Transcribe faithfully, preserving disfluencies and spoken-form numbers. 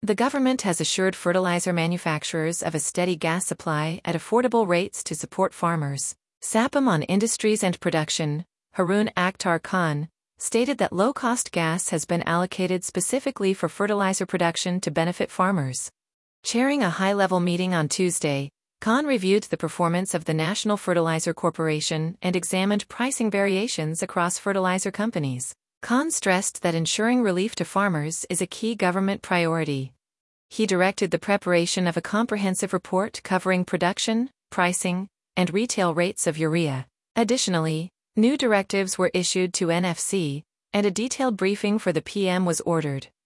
The government has assured fertilizer manufacturers of a steady gas supply at affordable rates to support farmers. SAPAM on Industries and Production, Haroon Akhtar Khan, stated that low-cost gas has been allocated specifically for fertilizer production to benefit farmers. Chairing a high-level meeting on Tuesday, Khan reviewed the performance of the National Fertilizer Corporation and examined pricing variations across fertilizer companies. Khan stressed that ensuring relief to farmers is a key government priority. He directed the preparation of a comprehensive report covering production, pricing, and retail rates of urea. Additionally, new directives were issued to N F C, and a detailed briefing for the P M was ordered.